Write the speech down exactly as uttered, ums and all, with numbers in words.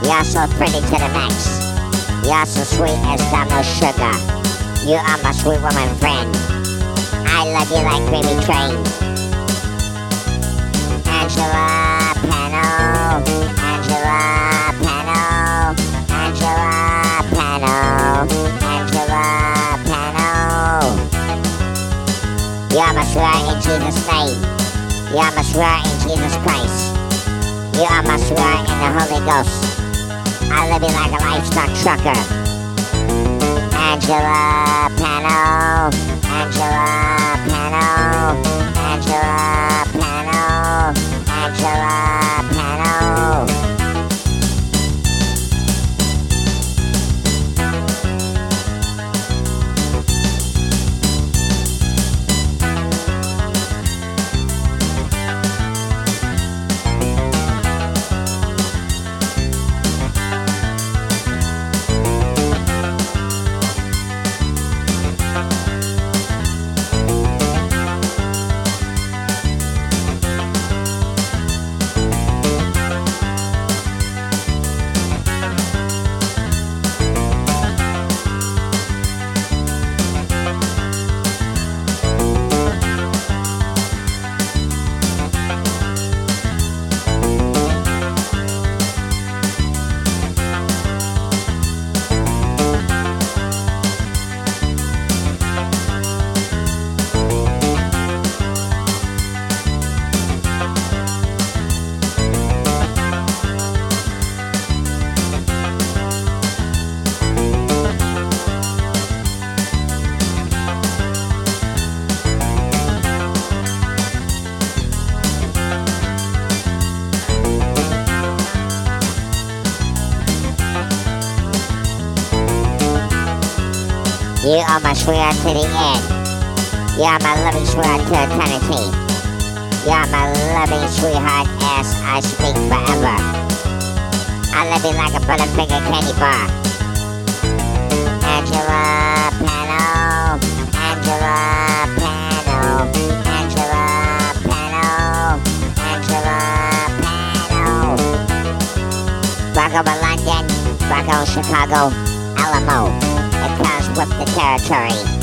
You're so pretty to the max. You're so sweet as Domino's sugar. You are my sweet woman friend. I love you like Gravy Train. Angela Pano, Angela Pano, Angela Pano, Angela Pano. You're my swear in Jesus' name. You're my swear in Jesus Christ. You are my swear in the Holy Ghost. I love you like a livestock trucker. Angela Pano, Angela Pano, Angela Pano, Angela Pano. You are my sweetheart to the end. You are my loving sweetheart to eternity. You are my loving sweetheart as I speak forever. I love you like a Butterfinger candy bar. Angela Pano, Angela Pano, Angela Pano, Angela Pano. Rock over London, rock over Chicago, Alamo. It comes with the territory.